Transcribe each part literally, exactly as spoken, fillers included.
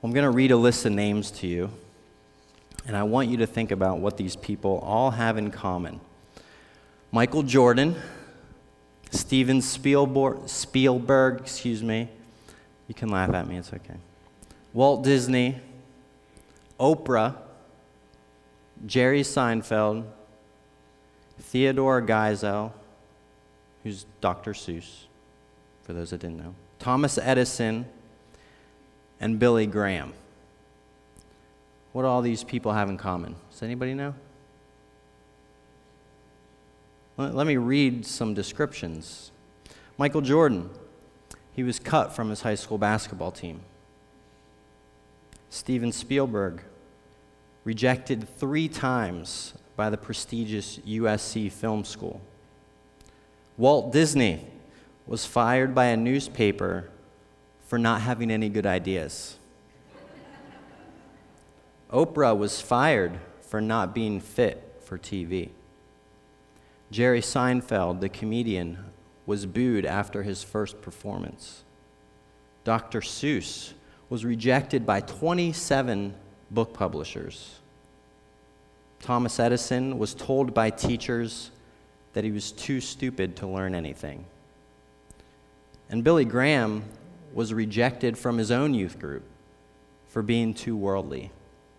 I'm going to read a list of names to you, and I want you to think about what these people all have in common. Michael Jordan, Steven Spielberg, Spielberg, excuse me. You can laugh at me, it's okay. Walt Disney, Oprah, Jerry Seinfeld, Theodore Geisel, who's Doctor Seuss, for those that didn't know, Thomas Edison, and Billy Graham. What do all these people have in common? Does anybody know? Let me read some descriptions. Michael Jordan, he was cut from his high school basketball team. Steven Spielberg, rejected three times by the prestigious U S C Film School. Walt Disney was fired by a newspaper for not having any good ideas. Oprah was fired for not being fit for T V. Jerry Seinfeld, the comedian, was booed after his first performance. Doctor Seuss was rejected by twenty-seven book publishers. Thomas Edison was told by teachers that he was too stupid to learn anything. And Billy Graham was rejected from his own youth group for being too worldly.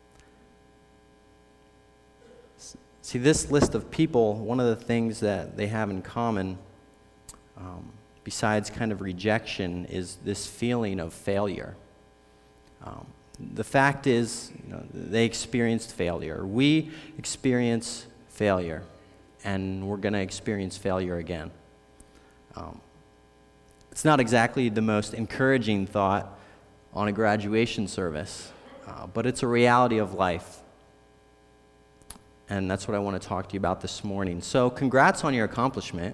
See, this list of people, one of the things that they have in common, um, besides kind of rejection, is this feeling of failure. Um, the fact is, you know, they experienced failure. We experience failure, and we're going to experience failure again. Um, it's not exactly the most encouraging thought on a graduation service, uh, but it's a reality of life. And that's what I want to talk to you about this morning. So congrats on your accomplishment.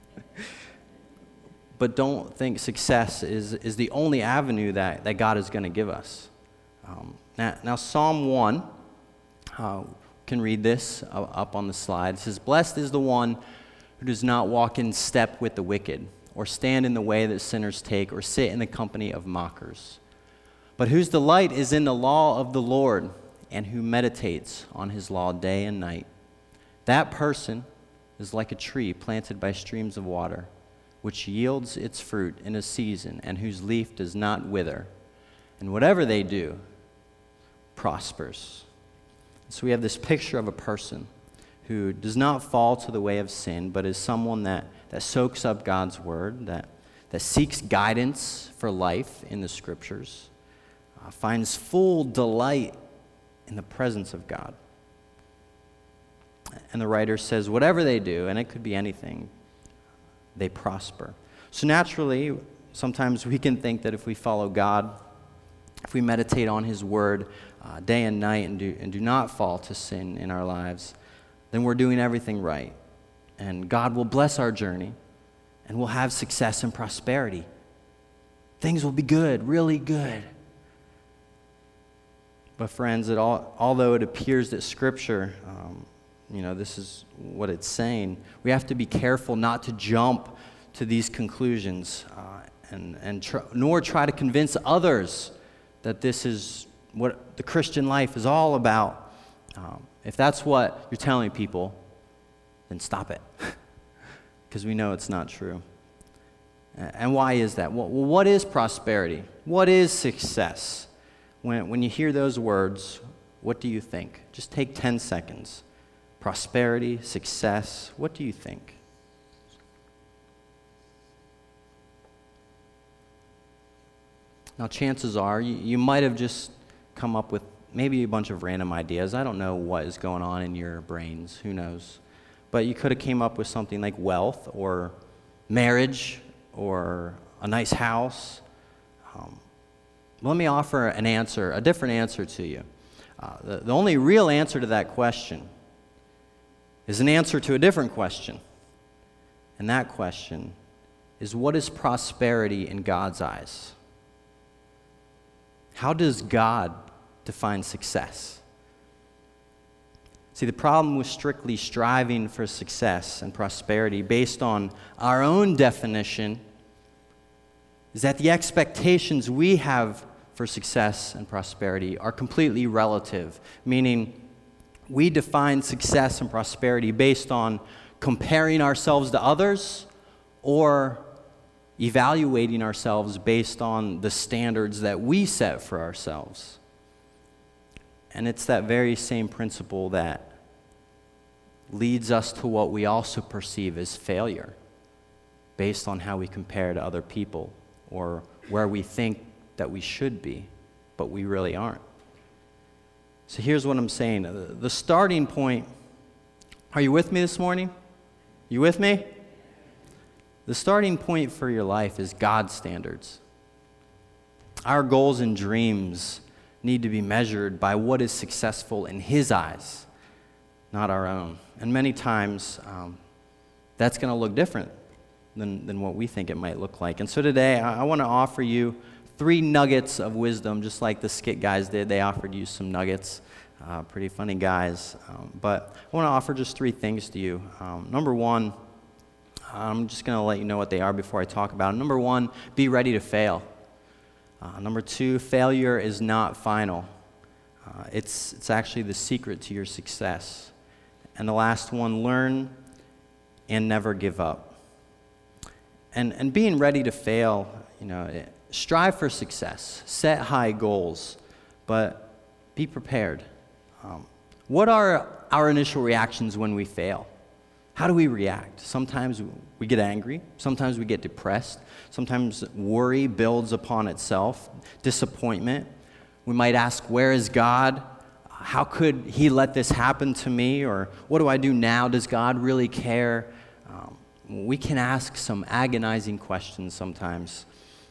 But don't think success is, is the only avenue that, that God is going to give us. Um, now, now, Psalm one, uh, can read this uh, up on the slide. It says, "Blessed is the one who does not walk in step with the wicked, or stand in the way that sinners take, or sit in the company of mockers, but whose delight is in the law of the Lord, and who meditates on his law day and night. That person is like a tree planted by streams of water, which yields its fruit in a season, and whose leaf does not wither. And whatever they do prospers." So we have this picture of a person who does not fall to the way of sin, but is someone that, that soaks up God's word, that, that seeks guidance for life in the scriptures, uh, finds full delight in the presence of God. And the writer says, whatever they do, and it could be anything, they prosper. So naturally, sometimes we can think that if we follow God, if we meditate on his word uh, day and night and do, and do not fall to sin in our lives, then we're doing everything right. And God will bless our journey, and we'll have success and prosperity. Things will be good, really good. But friends, it all, although it appears that Scripture, um, you know, this is what it's saying, we have to be careful not to jump to these conclusions uh, and, and tr- nor try to convince others that this is what the Christian life is all about. Um, if that's what you're telling people, then stop it, because we know it's not true. And why is that? Well, what is prosperity? What is success? When, when you hear those words, what do you think? Just take ten seconds. Prosperity, success, what do you think? Now, chances are you, you might have just come up with maybe a bunch of random ideas. I don't know what is going on in your brains. Who knows? But you could have came up with something like wealth or marriage or a nice house. Um, let me offer an answer, a different answer to you. Uh, the, the only real answer to that question is an answer to a different question. And that question is, what is prosperity in God's eyes? How does God define success? See, the problem with strictly striving for success and prosperity based on our own definition is that the expectations we have for success and prosperity are completely relative, meaning we define success and prosperity based on comparing ourselves to others or evaluating ourselves based on the standards that we set for ourselves. And it's that very same principle that leads us to what we also perceive as failure, based on how we compare to other people or where we think that we should be, but we really aren't. So here's what I'm saying. The starting point, are you with me this morning? You with me? The starting point for your life is God's standards. Our goals and dreams need to be measured by what is successful in His eyes, not our own. And many times, um, that's going to look different than, than what we think it might look like. And so today, I, I want to offer you three nuggets of wisdom, just like the skit guys did. They offered you some nuggets. Uh, pretty funny guys. Um, but I want to offer just three things to you. Um, number one, I'm just going to let you know what they are before I talk about it. Number one, be ready to fail. Uh, number two, failure is not final. Uh, it's, it's actually the secret to your success. And the last one, learn and never give up. And, and being ready to fail, you know, strive for success, set high goals, but be prepared. Um, what are our initial reactions when we fail? How do we react? Sometimes we get angry. Sometimes we get depressed. Sometimes worry builds upon itself. Disappointment. We might ask, where is God? How could He let this happen to me? Or what do I do now? Does God really care? Um, we can ask some agonizing questions sometimes.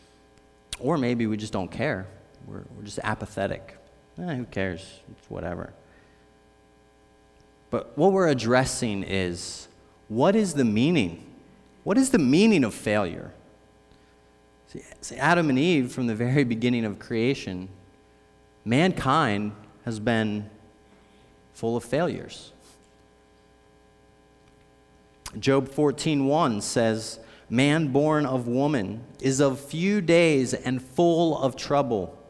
Or maybe we just don't care. We're, we're just apathetic. Eh, who cares? It's whatever. But what we're addressing is, what is the meaning? What is the meaning of failure? See, see, Adam and Eve, from the very beginning of creation, mankind has been full of failures. Job fourteen one says, man born of woman is of few days and full of trouble.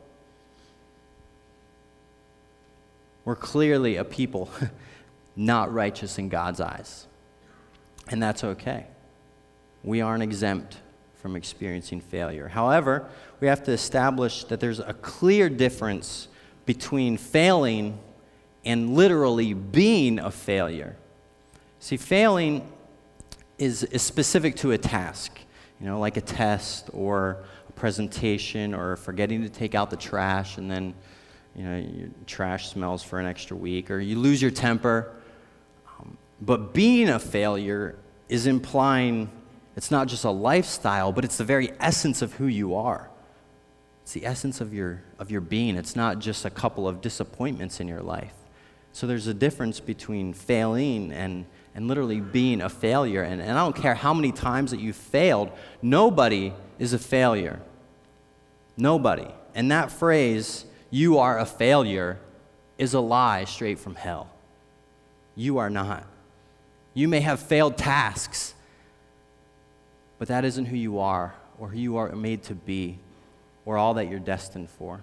We're clearly a people not righteous in God's eyes. And that's okay. We aren't exempt from experiencing failure. However, we have to establish that there's a clear difference between failing and literally being a failure. See, failing is, is specific to a task, you know, like a test or a presentation or forgetting to take out the trash and then, you know, your trash smells for an extra week, or you lose your temper. But being a failure is implying it's not just a lifestyle, but it's the very essence of who you are. It's the essence of your, of your being. It's not just a couple of disappointments in your life. So there's a difference between failing and, and literally being a failure. And, and I don't care how many times that you failed, nobody is a failure. Nobody. And that phrase, you are a failure, is a lie straight from hell. You are not. You may have failed tasks, but that isn't who you are or who you are made to be or all that you're destined for.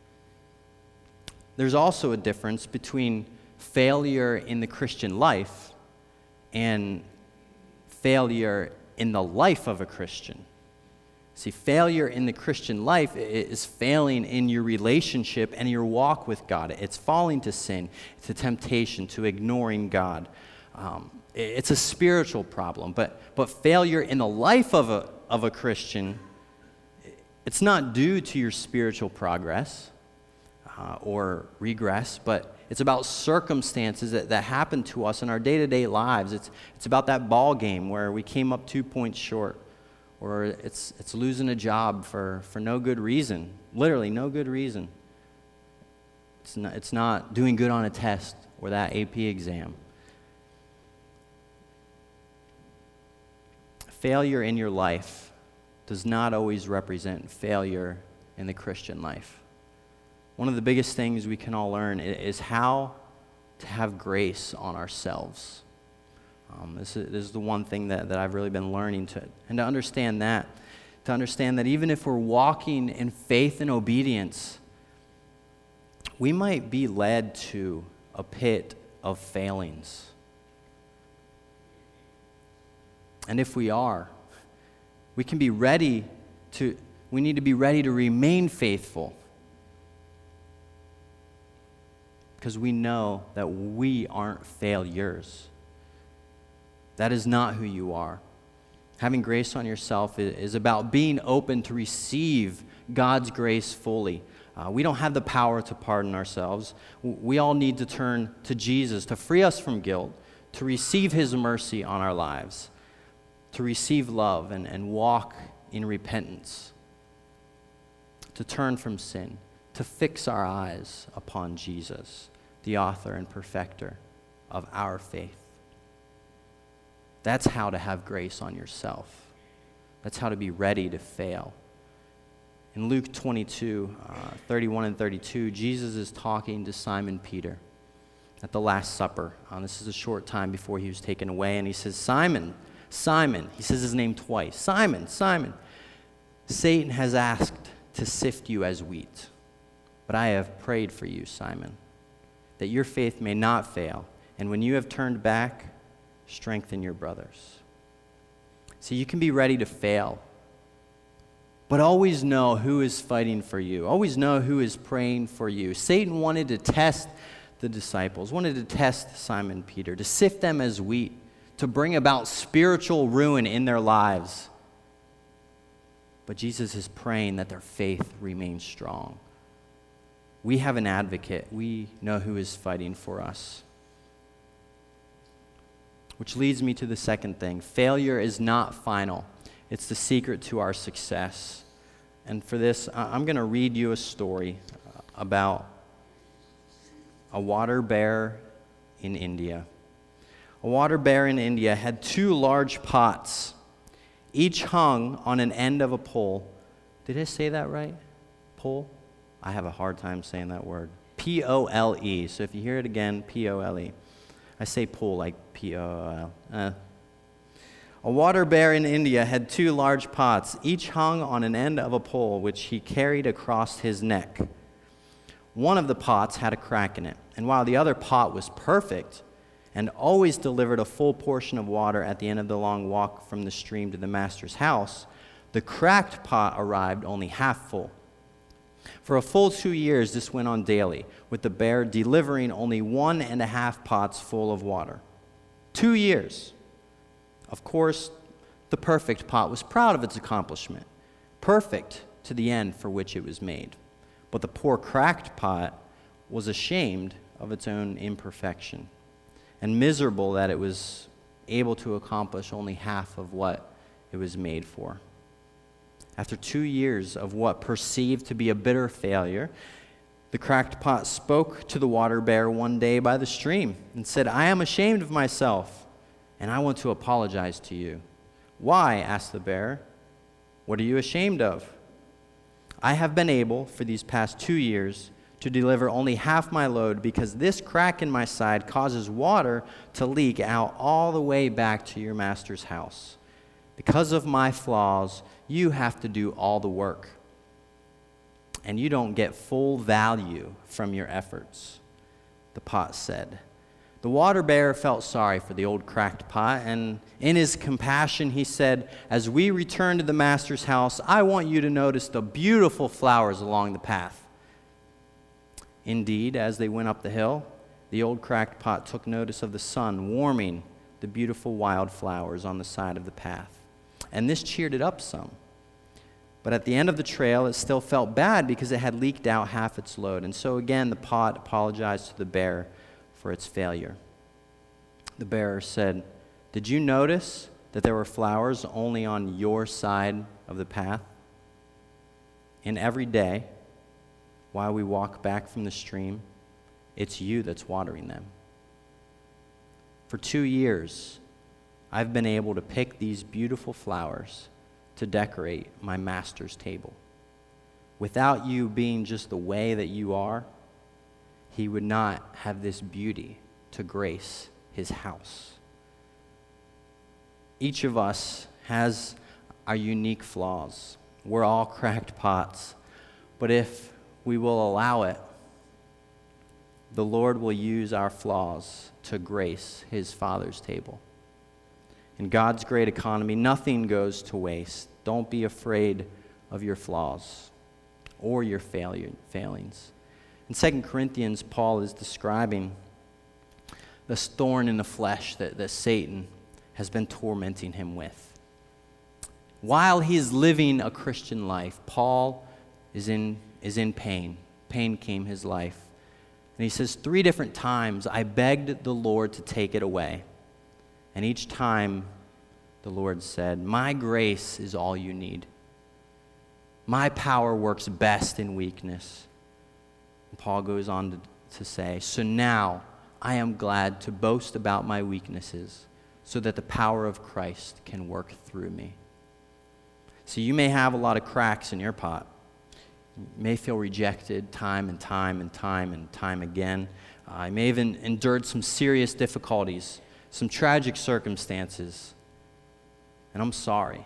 There's also a difference between failure in the Christian life and failure in the life of a Christian. See, failure in the Christian life is failing in your relationship and your walk with God. It's falling to sin, to temptation, to ignoring God. Um, it's a spiritual problem. But, but failure in the life of a, of a Christian, it's not due to your spiritual progress uh, or regress, but it's about circumstances that, that happen to us in our day-to-day lives. It's, it's about that ball game where we came up two points short. Or it's it's losing a job for, for no good reason, literally no good reason. It's not, it's not doing good on a test or that A P exam. Failure in your life does not always represent failure in the Christian life. One of the biggest things we can all learn is how to have grace on ourselves. Um, this, is, this is the one thing that, that I've really been learning to, and to understand that to understand that even if we're walking in faith and obedience, we might be led to a pit of failings. And if we are, we can be ready to, we need to be ready to remain faithful, because we know that we aren't failures. That is not who you are. Having grace on yourself is about being open to receive God's grace fully. Uh, we don't have the power to pardon ourselves. We all need to turn to Jesus to free us from guilt, to receive his mercy on our lives, to receive love and, and walk in repentance, to turn from sin, to fix our eyes upon Jesus, the author and perfecter of our faith. That's how to have grace on yourself. That's how to be ready to fail. In Luke twenty-two, uh, thirty-one and thirty-two, Jesus is talking to Simon Peter at the Last Supper. Um, this is a short time before he was taken away, and he says, Simon, Simon, he says his name twice, Simon, Simon, Satan has asked to sift you as wheat, but I have prayed for you, Simon, that your faith may not fail, and when you have turned back, strengthen your brothers. So you can be ready to fail, but always know who is fighting for you. Always know who is praying for you. Satan wanted to test the disciples, wanted to test Simon Peter, to sift them as wheat, to bring about spiritual ruin in their lives. But Jesus is praying that their faith remains strong. We have an advocate. We know who is fighting for us. Which leads me to the second thing. Failure is not final. It's the secret to our success. And for this, I'm going to read you a story about a water bear in India. A water bear in India had two large pots, each hung on an end of a pole. Did I say that right? Pole? I have a hard time saying that word. P O L E. So if you hear it again, P O L E. I say pole like P O L. Uh. A water bear in India had two large pots, each hung on an end of a pole, which he carried across his neck. One of the pots had a crack in it, and while the other pot was perfect and always delivered a full portion of water at the end of the long walk from the stream to the master's house, the cracked pot arrived only half full. For a full two years, this went on daily, with the bear delivering only one and a half pots full of water. Two years. Of course, the perfect pot was proud of its accomplishment, perfect to the end for which it was made. But the poor cracked pot was ashamed of its own imperfection and miserable that it was able to accomplish only half of what it was made for. After two years of what perceived to be a bitter failure, the cracked pot spoke to the water bear one day by the stream and said, I am ashamed of myself, and I want to apologize to you. Why? Asked the bear. What are you ashamed of? I have been able, for these past two years, to deliver only half my load because this crack in my side causes water to leak out all the way back to your master's house. Because of my flaws, you have to do all the work, and you don't get full value from your efforts, the pot said. The water bear felt sorry for the old cracked pot, and in his compassion he said, as we return to the master's house, I want you to notice the beautiful flowers along the path. Indeed, as they went up the hill, the old cracked pot took notice of the sun warming the beautiful wild flowers on the side of the path, and this cheered it up some. But at the end of the trail, it still felt bad because it had leaked out half its load, and so again the pot apologized to the bear for its failure. The bear said, did you notice that there were flowers only on your side of the path? And every day, while we walk back from the stream, it's you that's watering them. For two years, I've been able to pick these beautiful flowers to decorate my master's table. Without you being just the way that you are, he would not have this beauty to grace his house. Each of us has our unique flaws. We're all cracked pots. But if we will allow it, the Lord will use our flaws to grace his Father's table. In God's great economy, nothing goes to waste. Don't be afraid of your flaws or your failure, failings. In Second Corinthians, Paul is describing this thorn in the flesh that, that Satan has been tormenting him with. While he is living a Christian life, Paul is in, is in pain. Pain came his life. And he says, three different times I begged the Lord to take it away. And each time the Lord said, my grace is all you need. My power works best in weakness. And Paul goes on to, to say, so now I am glad to boast about my weaknesses so that the power of Christ can work through me. So you may have a lot of cracks in your pot. You may feel rejected time and time and time and time again. Uh, you may have en- endured some serious difficulties, some tragic circumstances. And I'm sorry.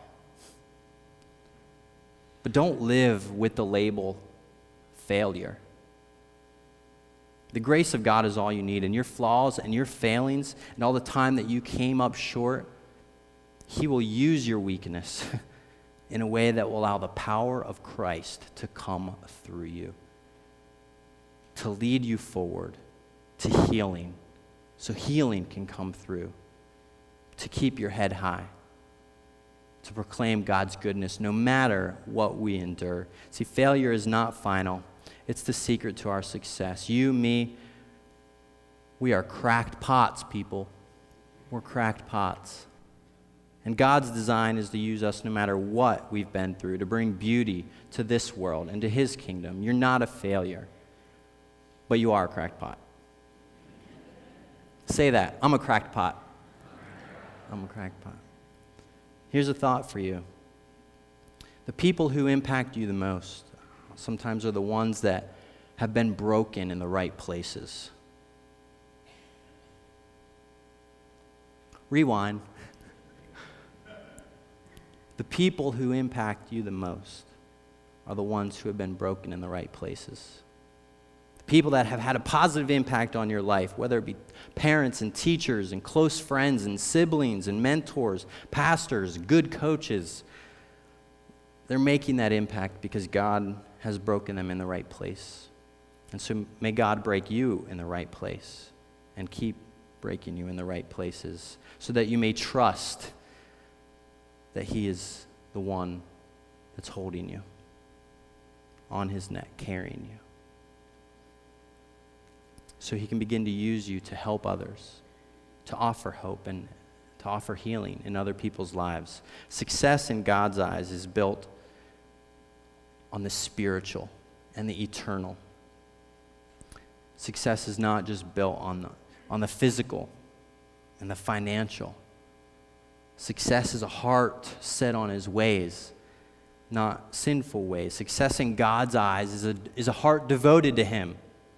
But don't live with the label failure. The grace of God is all you need, and your flaws and your failings and all the time that you came up short, he will use your weakness in a way that will allow the power of Christ to come through you, to lead you forward to healing, so healing can come through, to keep your head high, to proclaim God's goodness no matter what we endure. See, failure is not final. It's the secret to our success. You, me, we are cracked pots, people. We're cracked pots. And God's design is to use us no matter what we've been through, to bring beauty to this world and to his kingdom. You're not a failure, but you are a cracked pot. Say that. I'm a cracked pot. I'm a cracked pot. Here's a thought for you. The people who impact you the most sometimes are the ones that have been broken in the right places. Rewind. The people who impact you the most are the ones who have been broken in the right places. The people that have had a positive impact on your life, whether it be parents and teachers and close friends and siblings and mentors, pastors, good coaches, they're making that impact because God has broken them in the right place. And so may God break you in the right place and keep breaking you in the right places so that you may trust that he is the one that's holding you on his neck, carrying you. So he can begin to use you to help others, to offer hope and to offer healing in other people's lives. Success in God's eyes is built on the spiritual and the eternal. Success is not just built on the, on the physical and the financial. Success is a heart set on his ways, not sinful ways. Success in God's eyes is a, is a heart devoted to him,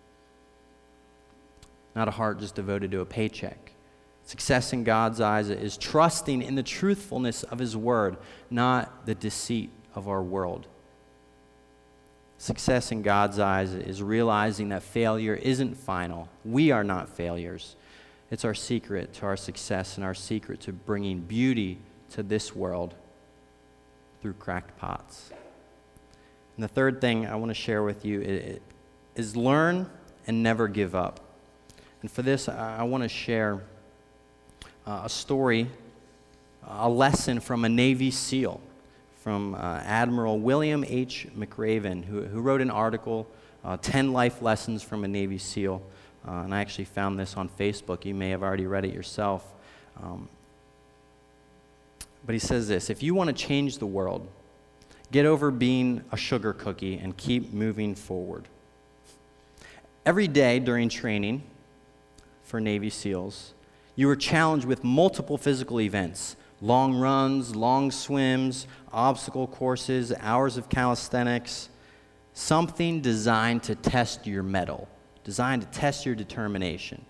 not a heart just devoted to a paycheck. Success in God's eyes is trusting in the truthfulness of his word, not the deceit of our world. Success in God's eyes is realizing that failure isn't final. We are not failures. It's our secret to our success and our secret to bringing beauty to this world through cracked pots. And the third thing I want to share with you is learn and never give up. And for this, I want to share a story, a lesson from a Navy SEAL, from uh, Admiral William H. McRaven, who, who wrote an article, uh, ten Life Lessons from a Navy SEAL. Uh, and I actually found this on Facebook. You may have already read it yourself. Um, but he says this: if you want to change the world, get over being a sugar cookie and keep moving forward. Every day during training for Navy SEALs, you were challenged with multiple physical events: long runs, long swims, obstacle courses, hours of calisthenics, something designed to test your mettle, designed to test your determination.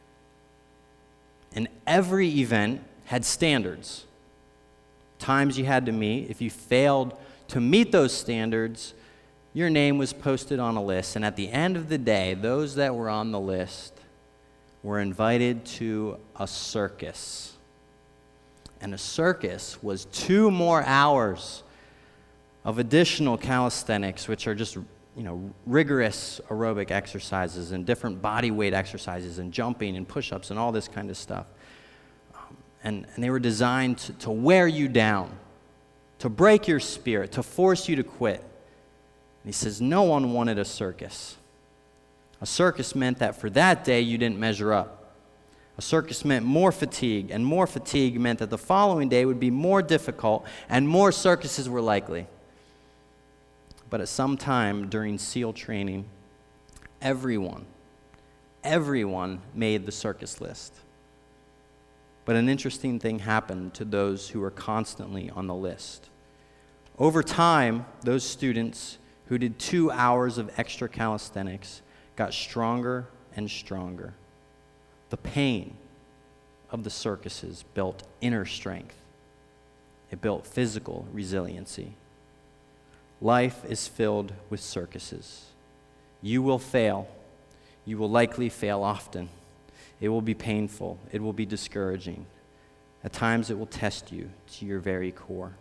And every event had standards, times you had to meet. If you failed to meet those standards, your name was posted on a list. And at the end of the day, those that were on the list were invited to a circus. And a circus was two more hours of additional calisthenics, which are just, you know, rigorous aerobic exercises and different body weight exercises and jumping and push-ups and all this kind of stuff. Um, and, and they were designed to, to wear you down, to break your spirit, to force you to quit. And he says no one wanted a circus. A circus meant that for that day you didn't measure up. A circus meant more fatigue, and more fatigue meant that the following day would be more difficult, and more circuses were likely. But at some time during SEAL training, everyone, everyone made the circus list. But an interesting thing happened to those who were constantly on the list. Over time, those students who did two hours of extra calisthenics got stronger and stronger. The pain of the circuses built inner strength. It built physical resiliency. Life is filled with circuses. You will fail. You will likely fail often. It will be painful. It will be discouraging. At times it will test you to your very core.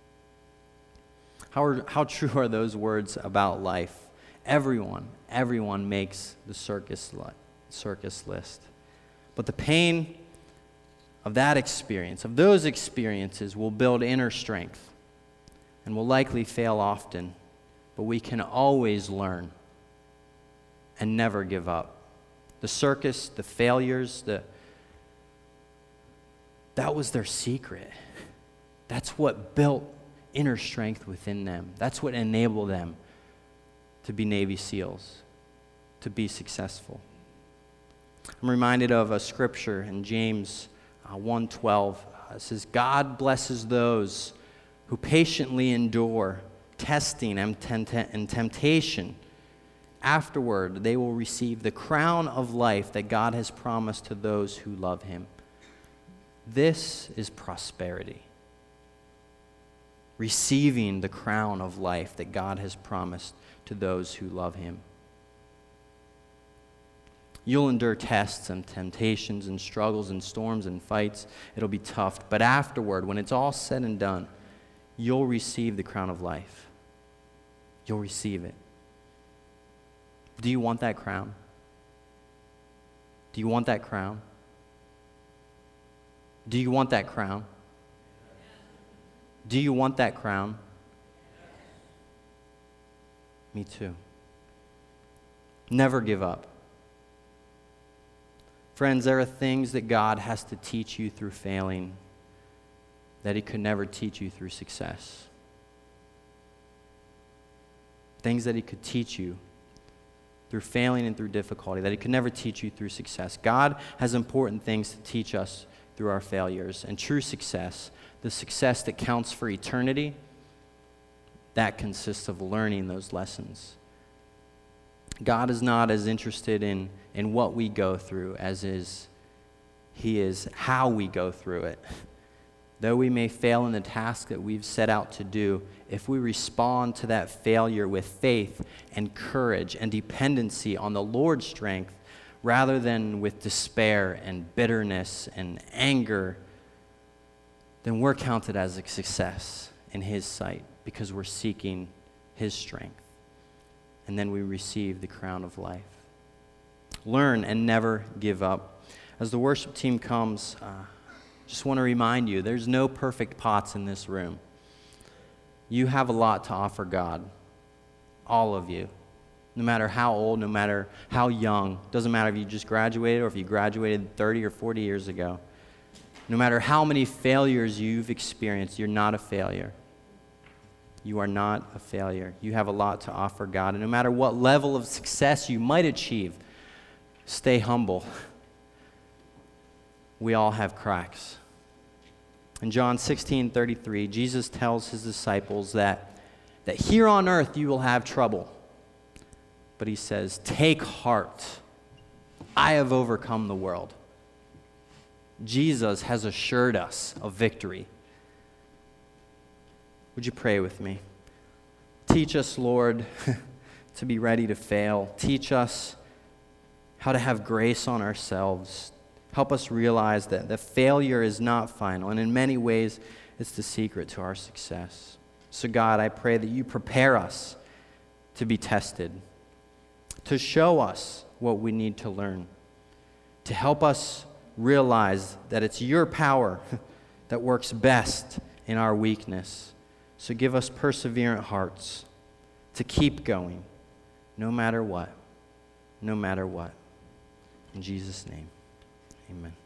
How, are, how true are those words about life? Everyone, everyone makes the circus, li- circus list. But the pain of that experience, of those experiences, will build inner strength and will likely fail often, but we can always learn and never give up. The circus, the failures, the that was their secret. That's what built inner strength within them. That's what enabled them to be Navy SEALs, to be successful. I'm reminded of a scripture in James uh, one twelve. Uh, it says, God blesses those who patiently endure testing and, tempt- and temptation. Afterward, they will receive the crown of life that God has promised to those who love him. This is prosperity. Receiving the crown of life that God has promised to those who love him. You'll endure tests and temptations and struggles and storms and fights. It'll be tough. But afterward, when it's all said and done, you'll receive the crown of life. You'll receive it. Do you want that crown? Do you want that crown? Do you want that crown? Do you want that crown? Me too. Never give up. Friends, there are things that God has to teach you through failing that he could never teach you through success. Things that he could teach you through failing and through difficulty that he could never teach you through success. God has important things to teach us through our failures. And true success, the success that counts for eternity, that consists of learning those lessons. God is not as interested in, in what we go through as is he is how we go through it. Though we may fail in the task that we've set out to do, if we respond to that failure with faith and courage and dependency on the Lord's strength, rather than with despair and bitterness and anger, then we're counted as a success in his sight because we're seeking his strength. And then we receive the crown of life. Learn and never give up. As the worship team comes, uh, just want to remind you, there's no perfect pots in this room. You have a lot to offer God, all of you. No matter how old, no matter how young, doesn't matter if you just graduated or if you graduated thirty or forty years ago. No matter how many failures you've experienced, you're not a failure. You are not a failure. You have a lot to offer God. And no matter what level of success you might achieve, stay humble. We all have cracks. In John sixteen thirty-three, Jesus tells his disciples that, that here on earth you will have trouble. But he says, take heart. I have overcome the world. Jesus has assured us of victory. Would you pray with me? Teach us, Lord, to be ready to fail. Teach us how to have grace on ourselves. Help us realize that the failure is not final, and in many ways, it's the secret to our success. So God, I pray that you prepare us to be tested, to show us what we need to learn, to help us realize that it's your power that works best in our weakness. So give us perseverant hearts to keep going, no matter what, no matter what. In Jesus' name, amen.